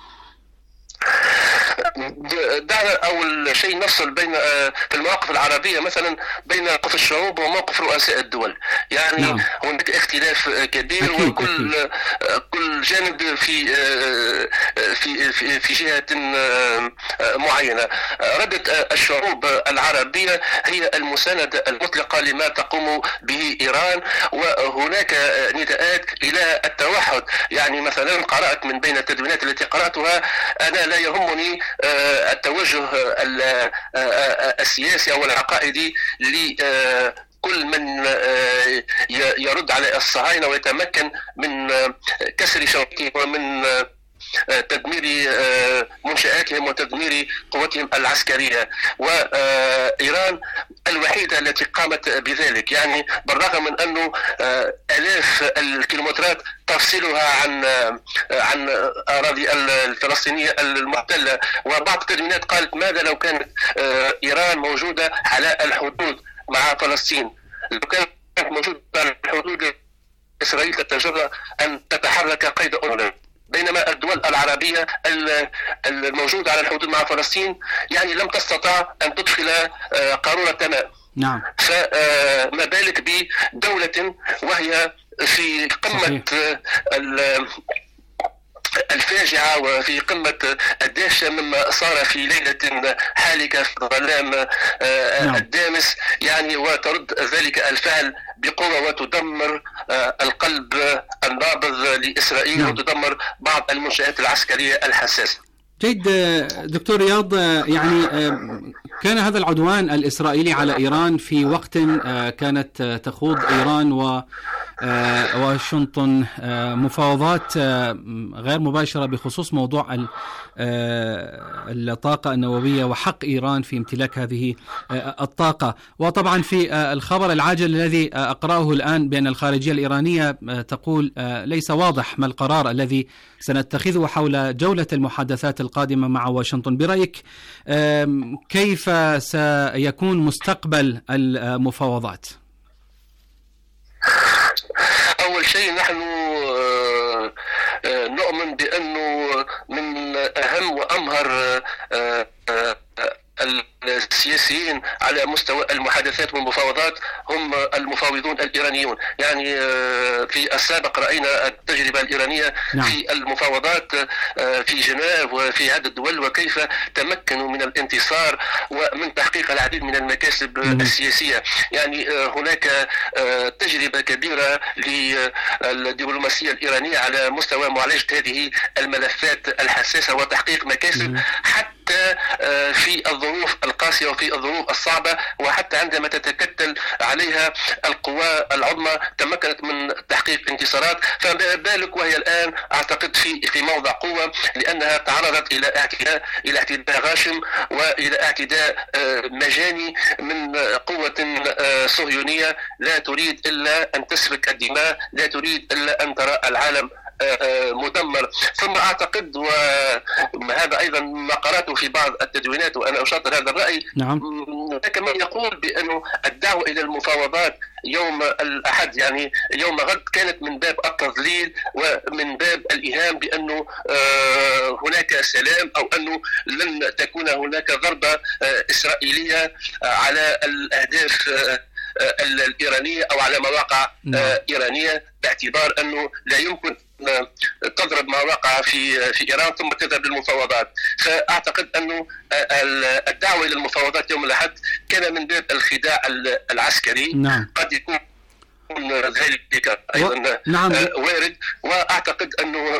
دعنا أول شيء نفصل بين في المواقف العربية مثلا بين موقف الشعوب وموقف رؤساء الدول. يعني نعم. هناك اختلاف كبير، أكيد. كل جانب في جهة معينة. ردة الشعوب العربية هي المساندة المطلقة لما تقوم به إيران، وهناك نداءات إلى التوحد. يعني مثلا قرأت من بين التدوينات التي قرأتها: أنا لا يهمني التوجه السياسي أو العقائدي لكل من يرد على الصهاينة ويتمكن من كسر شوكتهم ومن تدمير منشآتهم وتدمير قوتهم العسكرية. وإيران الوحيدة التي قامت بذلك، يعني بالرغم من أنه آلاف الكيلومترات تفصلها عن أراضي الفلسطينية المحتلة. وبعض التدوينات قالت: ماذا لو كانت إيران موجودة على الحدود مع فلسطين؟ لو كانت موجودة على الحدود، إسرائيل تتجرأ أن تتحرك قيد أذن. بينما الدول العربية الموجودة على الحدود مع فلسطين يعني لم تستطع أن تدخل قارورة ماء. نعم. فما بالك بدولة وهي في قمة الفاجعة وفي قمة الدهشة مما صار في ليلة حالكة في الظلام الدامس، يعني وترد ذلك الفعل بقوة وتدمر القلب النابض لإسرائيل. نعم. وتدمر بعض المنشآت العسكرية الحساسة. جيد دكتور رياض، يعني كان هذا العدوان الإسرائيلي على إيران في وقت كانت تخوض إيران وواشنطن مفاوضات غير مباشرة بخصوص موضوع الطاقة النووية وحق إيران في امتلاك هذه الطاقة. وطبعا في الخبر العاجل الذي أقرأه الآن بأن الخارجية الإيرانية تقول ليس واضح ما القرار الذي سنتخذه حول جولة المحادثات القادمة مع واشنطن. برأيك كيف سيكون مستقبل المفاوضات؟ أول شيء نحن نؤمن بأنه من أهم وأمهر السياسيين على مستوى المحادثات والمفاوضات هم المفاوضون الإيرانيون. يعني في السابق رأينا التجربة الإيرانية في المفاوضات في جنيف وفي عدة دول، وكيف تمكنوا من الانتصار ومن تحقيق العديد من المكاسب السياسية. يعني هناك تجربة كبيرة للدبلوماسية الإيرانية على مستوى معالجة هذه الملفات الحساسة وتحقيق مكاسب حتى في الظروف القاسية وفي الظروف الصعبة، وحتى عندما تتكتل عليها القوى العظمى تمكنت من تحقيق انتصارات. فما بالك وهي الآن أعتقد في موضع قوة، لأنها تعرضت إلى اعتداء غاشم وإلى اعتداء مجاني من قوة صهيونية لا تريد إلا أن تسفك الدماء، لا تريد إلا أن ترى العالم مدمر. ثم أعتقد، وهذا أيضا ما قرأته في بعض التدوينات وأنا أشاطر هذا الرأي، نعم. هناك من يقول بأن الدعوة إلى المفاوضات يوم الأحد، يعني يوم غد، كانت من باب التضليل ومن باب الإيهام بأنه هناك سلام، أو أنه لن تكون هناك ضربة إسرائيلية على الأهداف الإيرانية أو على مواقع إيرانية، باعتبار أنه لا يمكن تضرب ما وقع في إيران ثم تذهب للمفاوضات. فأعتقد أنه الدعوة إلى المفاوضات يوم الأحد كان من باب الخداع العسكري. نعم. قد يكون ذلك أيضا وارد. وأعتقد أنه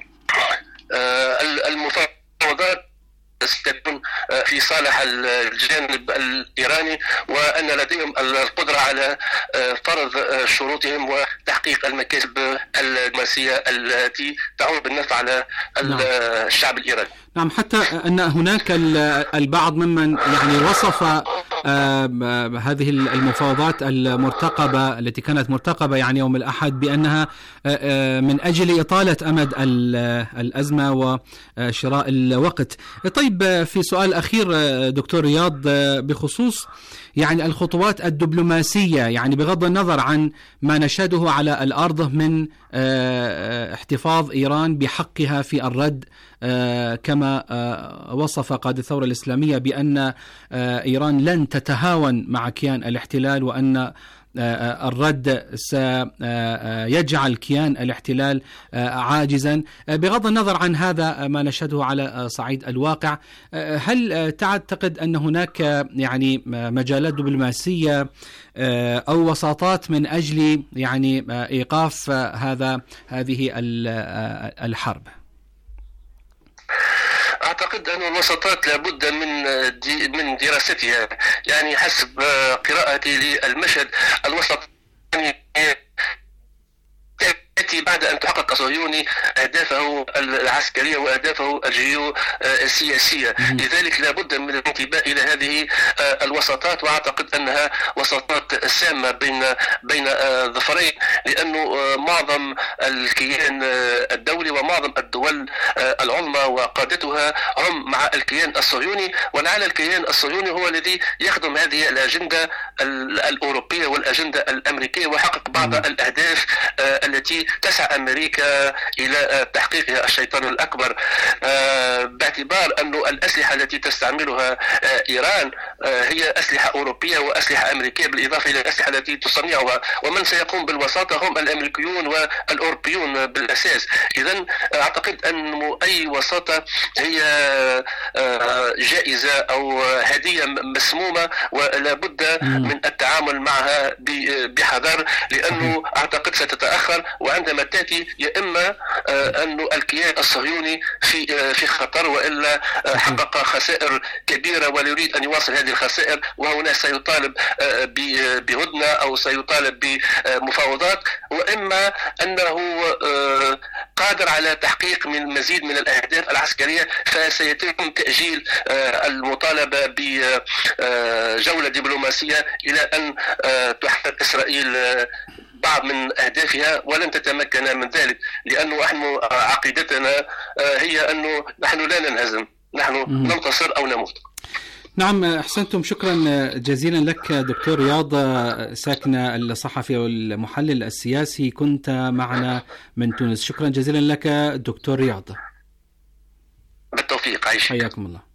المفاوضات ستكون في صالح الجانب الإيراني، وأن لديهم القدرة على فرض شروطهم وتحقيق المكاسب الدبلوماسية التي تعود بالنفع على الشعب الإيراني. نعم، حتى أن هناك البعض ممن يعني وصف هذه المفاوضات المرتقبة التي كانت مرتقبة يعني يوم الأحد بأنها من أجل إطالة أمد الأزمة وشراء الوقت. طيب، في سؤال أخير دكتور رياض بخصوص يعني الخطوات الدبلوماسية، يعني بغض النظر عن ما نشهده على الأرض من احتفاظ إيران بحقها في الرد، كما وصف قائد الثورة الإسلامية بأن إيران لن تتهاون مع كيان الاحتلال، وأن الرد سيجعل كيان الاحتلال عاجزا. بغض النظر عن هذا ما نشهده على صعيد الواقع، هل تعتقد أن هناك يعني مجالات دبلوماسية أو وساطات من أجل يعني إيقاف هذه الحرب؟ أعتقد أن الوساطات لابد من دراستها. يعني حسب قراءتي للمشهد، الوسط تأتي بعد أن تحقق الصهيوني أهدافه العسكرية وأهدافه الجيوسياسية. لذلك لابد من الانتباه إلى هذه الوساطات، وأعتقد أنها وساطات سامة بين ظفرين، لأنه معظم الكيان الدولي ومعظم الدول العظمى وقادتها هم مع الكيان الصهيوني، ولعل الكيان الصهيوني هو الذي يخدم هذه الأجندة الأوروبية والأجندة الأمريكية، ويحقق بعض الأهداف التي تسعى أمريكا إلى تحقيقها الشيطان الأكبر، باعتبار أن الأسلحة التي تستعملها إيران هي أسلحة أوروبية وأسلحة أمريكية، بالإضافة إلى الأسلحة التي تصنعها، ومن سيقوم بالوساطة هم الأمريكيون والأوروبيون بالأساس. إذن أعتقد أن أي وساطة هي جائزة أو هدية مسمومة، ولا بد من التعامل معها بحذر، لأنه أعتقد ستتأخر، وعندما تأتي يا إما أن الكيان الصهيوني في خطر، وإلا حقق خسائر كبيرة ولا يريد أن يواصل هذه الخسائر، وهنا سيطالب بهدنة أو سيطالب بمفاوضات، وإما أنه قادر على تحقيق من مزيد من الأهداف العسكرية، فسيتم تأجيل المطالبة بجولة دبلوماسية إلى أن تحقق إسرائيل بعض من أهدافها، ولن تتمكن من ذلك، لأنه نحن عقيدتنا هي أنه نحن لا ننهزم، نحن ننتصر أو نموت. نعم، أحسنتم. شكرا جزيلا لك دكتور رياض، ساكن الصحفي والمحلل السياسي، كنت معنا من تونس. شكرا جزيلا لك دكتور رياض. بالتوفيق، عايشك. حياكم الله.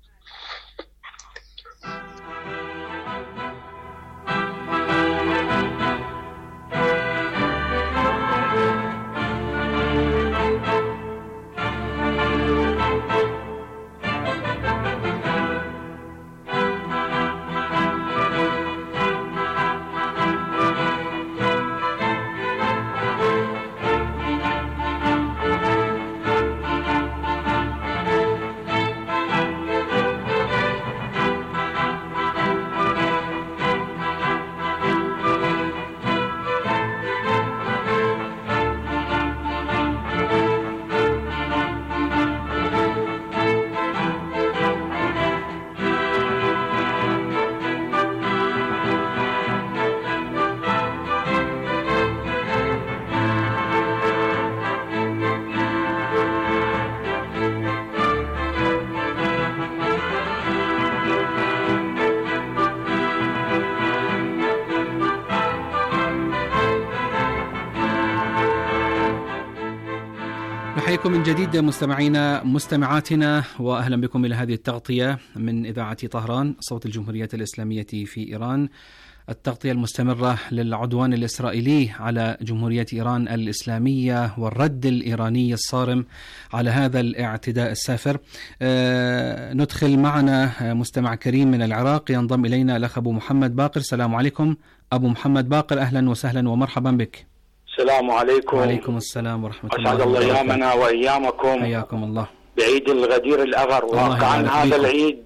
نحييكم من جديد مستمعاتنا وأهلا بكم إلى هذه التغطية من إذاعة طهران صوت الجمهورية الإسلامية في إيران. التغطية المستمرة للعدوان الإسرائيلي على جمهورية إيران الإسلامية والرد الإيراني الصارم على هذا الاعتداء السافر. ندخل معنا مستمع كريم من العراق ينضم إلينا الأخ أبو محمد باقر. السلام عليكم أبو محمد باقر، أهلا وسهلا ومرحبا بك. السلام عليكم. وعليكم السلام ورحمة الله. أسعد الله أيامنا وأيامكم. حياكم الله. بعيد الغدير الأغر. واقعا هذا العيد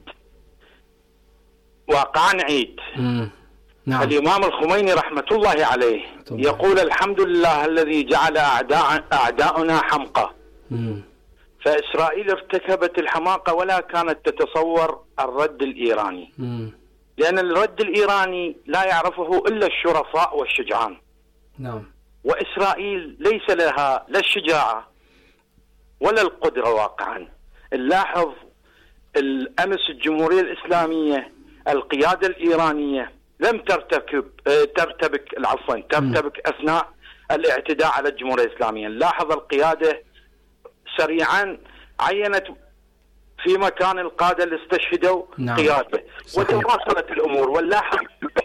واقعا عيد. نعم. الإمام الخميني رحمة الله عليه يقول الحمد لله الذي جعل أعداؤنا حمقى. فإسرائيل ارتكبت الحماقة ولا كانت تتصور الرد الإيراني. لأن الرد الإيراني لا يعرفه إلا الشرفاء والشجعان. نعم. وإسرائيل ليس لها لا الشجاعة ولا القدرة واقعا. نلاحظ الأمس الجمهورية الإسلامية القيادة الإيرانية لم ترتبك أثناء الاعتداء على الجمهورية الإسلامية. نلاحظ القيادة سريعا عينت في مكان القادة اللي استشهدوا. نعم. قيادة وتواصلت الأمور. ونلاحظ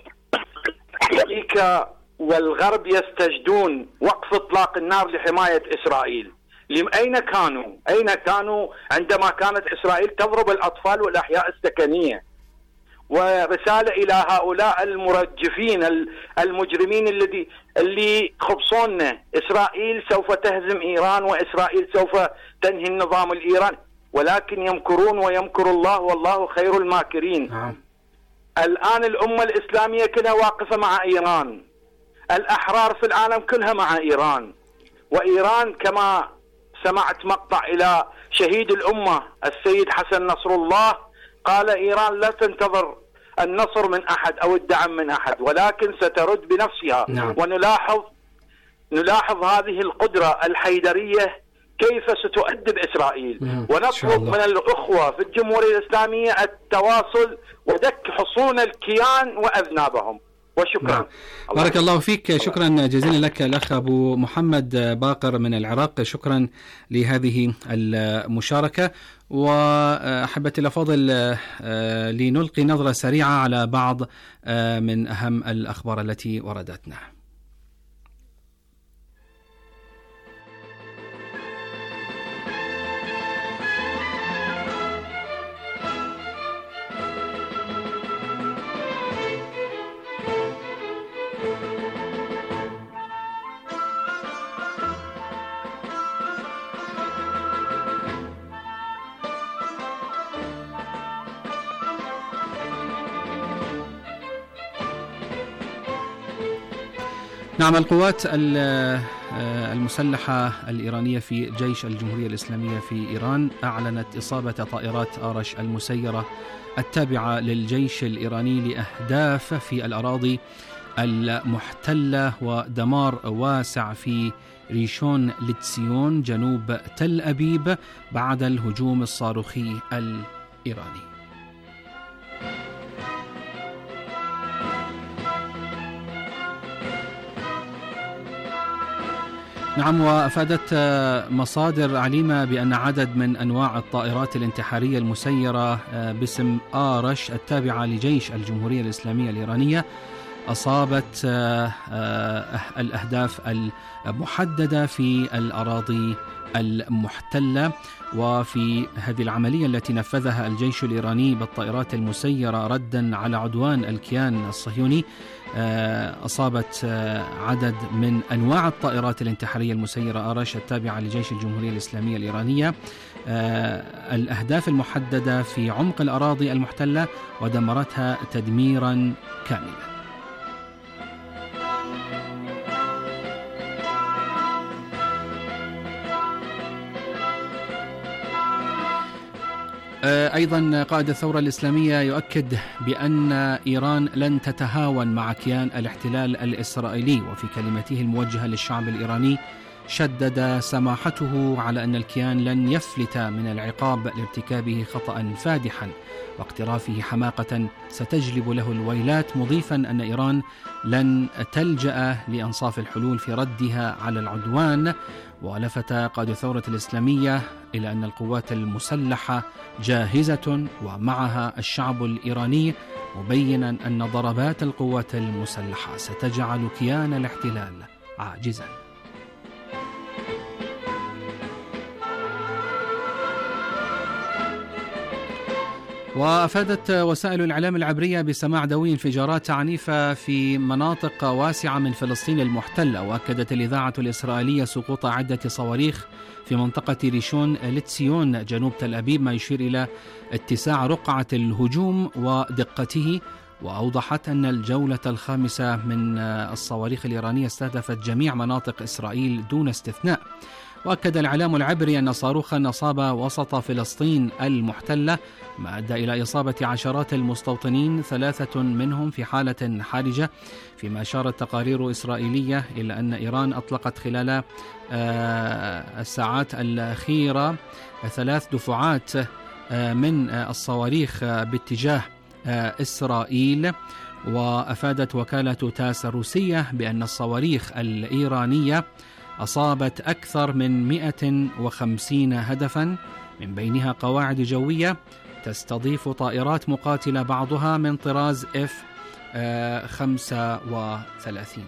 أمريكا والغرب يستجدون وقف إطلاق النار لحماية إسرائيل. أين كانوا عندما كانت إسرائيل تضرب الأطفال والأحياء السكنية؟ ورسالة إلى هؤلاء المرجفين المجرمين اللي خبصونا. إسرائيل سوف تهزم إيران وإسرائيل سوف تنهي النظام الإيراني، ولكن يمكرون ويمكر الله والله خير الماكرين. الآن الأمة الإسلامية كلها واقفة مع إيران، الأحرار في العالم كلها مع إيران. وإيران كما سمعت مقطع إلى شهيد الأمة السيد حسن نصر الله قال إيران لا تنتظر النصر من أحد أو الدعم من أحد، ولكن سترد بنفسها. نعم. ونلاحظ هذه القدرة الحيدرية كيف ستؤدب إسرائيل. ونطلب من الأخوة في الجمهورية الإسلامية التواصل ودك حصون الكيان وأذنابهم. وشكرا. بارك الله فيك. شكرا جزيلا لك الأخ أبو محمد باقر من العراق. شكرا لهذه المشاركة. وأحبتي الأفاضل لنلقي نظرة سريعة على بعض من أهم الأخبار التي وردتنا. نعم. القوات المسلحة الإيرانية في جيش الجمهورية الإسلامية في إيران أعلنت إصابة طائرات آرش المسيرة التابعة للجيش الإيراني لأهداف في الأراضي المحتلة ودمار واسع في ريشون لتسيون جنوب تل أبيب بعد الهجوم الصاروخي الإيراني. نعم. وأفادت مصادر عليمة بأن عدد من أنواع الطائرات الانتحارية المسيرة باسم آرش التابعة لجيش الجمهورية الإسلامية الإيرانية أصابت الأهداف المحددة في الأراضي المحتلة. وفي هذه العملية التي نفذها الجيش الإيراني بالطائرات المسيرة ردا على عدوان الكيان الصهيوني أصابت عدد من أنواع الطائرات الانتحارية المسيرة آرش التابعة لجيش الجمهورية الإسلامية الإيرانية الأهداف المحددة في عمق الأراضي المحتلة ودمرتها تدميرا كاملا. أيضا قائد الثورة الإسلامية يؤكد بأن إيران لن تتهاون مع كيان الاحتلال الإسرائيلي. وفي كلمته الموجهة للشعب الإيراني شدد سماحته على أن الكيان لن يفلت من العقاب لارتكابه خطأ فادحا واقترافه حماقة ستجلب له الويلات، مضيفا أن إيران لن تلجأ لأنصاف الحلول في ردها على العدوان. ولفت قائد الثورة الإسلامية إلى أن القوات المسلحة جاهزة ومعها الشعب الإيراني، مبينا أن ضربات القوات المسلحة ستجعل كيان الاحتلال عاجزا. وأفادت وسائل الإعلام العبرية بسماع دوي انفجارات عنيفة في مناطق واسعة من فلسطين المحتلة. وأكدت الإذاعة الإسرائيلية سقوط عدة صواريخ في منطقة ريشون لتسيون جنوب تل أبيب، ما يشير إلى اتساع رقعة الهجوم ودقته. وأوضحت أن الجولة الخامسة من الصواريخ الإيرانية استهدفت جميع مناطق إسرائيل دون استثناء. وأكد الإعلام العبري أن صاروخا أصاب وسط فلسطين المحتلة، ما أدى إلى إصابة عشرات المستوطنين، 3 منهم في حالة حرجة. فيما أشارت تقارير إسرائيلية إلى أن إيران أطلقت خلال الساعات الأخيرة 3 دفعات من الصواريخ باتجاه إسرائيل. وأفادت وكالة تاس الروسية بأن الصواريخ الإيرانية أصابت أكثر من 150 هدفا، من بينها قواعد جوية تستضيف طائرات مقاتلة بعضها من طراز F-35.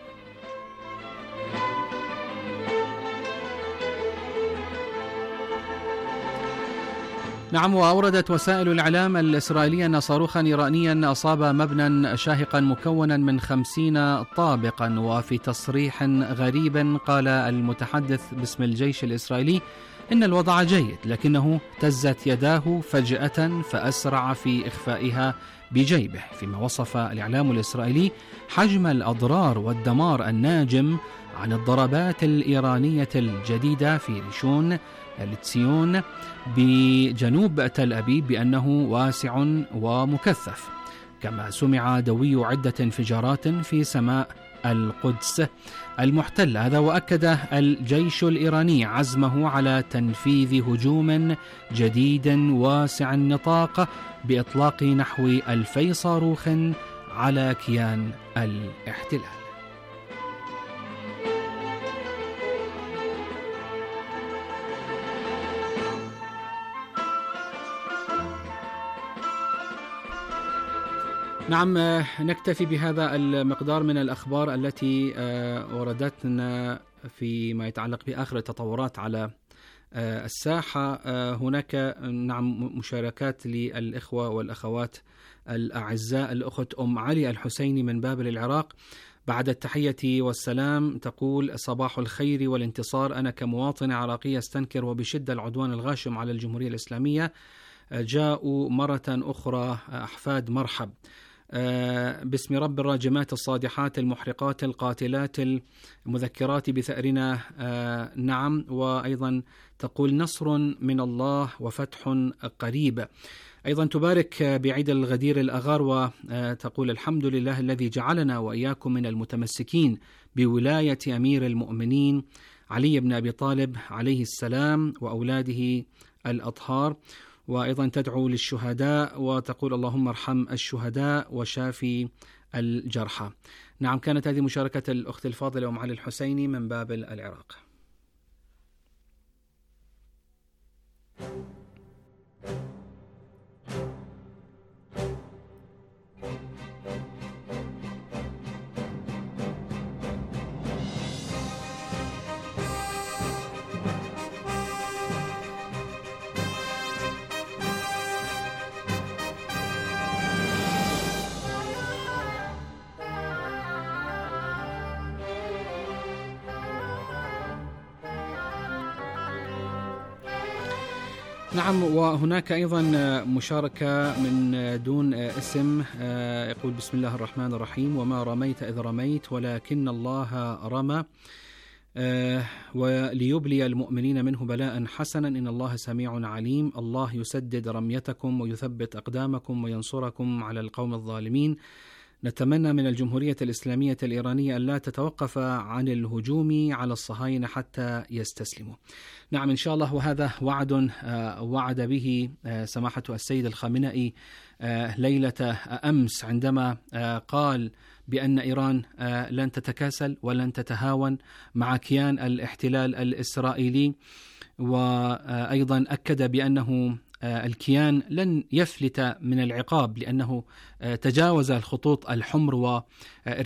نعم. وأوردت وسائل الإعلام الإسرائيلية أن صاروخا إيرانيا أصاب مبنى شاهقا مكونا من 50 طابقا. وفي تصريح غريب قال المتحدث باسم الجيش الإسرائيلي إن الوضع جيد، لكنه تزت يداه فجأة فأسرع في إخفائها بجيبه. فيما وصف الإعلام الإسرائيلي حجم الأضرار والدمار الناجم عن الضربات الإيرانية الجديدة في ريشون لتسيون بجنوب تل أبيب بأنه واسع ومكثف. كما سمع دوي عدة انفجارات في سماء القدس المحتلة. هذا وأكد الجيش الإيراني عزمه على تنفيذ هجوم جديد واسع النطاق بإطلاق نحو 2000 صاروخ على كيان الاحتلال. نعم. نكتفي بهذا المقدار من الأخبار التي وردتنا فيما يتعلق بآخر التطورات على الساحة. هناك نعم مشاركات للإخوة والأخوات الأعزاء. الأخت أم علي الحسيني من بابل العراق بعد التحية والسلام تقول: صباح الخير والانتصار. أنا كمواطنة عراقية استنكر وبشدة العدوان الغاشم على الجمهورية الإسلامية. جاءوا مرة أخرى أحفاد مرحب. باسم رب الراجمات الصادحات المحرقات القاتلات المذكرات بثأرنا. نعم. وأيضا تقول: نصر من الله وفتح قريب. أيضا تبارك بعيد الغدير الأغار وتقول: الحمد لله الذي جعلنا وإياكم من المتمسكين بولاية أمير المؤمنين علي بن أبي طالب عليه السلام وأولاده الأطهار. وأيضا تدعو للشهداء وتقول: اللهم ارحم الشهداء وشافي الجرحى. نعم. كانت هذه مشاركة الأخت الفاضلة أم علي الحسيني من بابل العراق. نعم. وهناك أيضا مشاركة من دون اسم. يقول: بسم الله الرحمن الرحيم. وما رميت إذ رميت ولكن الله رمى وليبلي المؤمنين منه بلاء حسنا إن الله سميع عليم. الله يسدد رميتكم ويثبت أقدامكم وينصركم على القوم الظالمين. نتمنى من الجمهورية الإسلامية الإيرانية أن لا تتوقف عن الهجوم على الصهاينة حتى يستسلموا. نعم إن شاء الله، وهذا وعد به سماحة السيد الخامنئي ليلة أمس عندما قال بأن إيران لن تتكاسل ولن تتهاون مع كيان الاحتلال الإسرائيلي، وأيضا أكد بأنه الكيان لن يفلت من العقاب لأنه تجاوز الخطوط الحمر وارتكب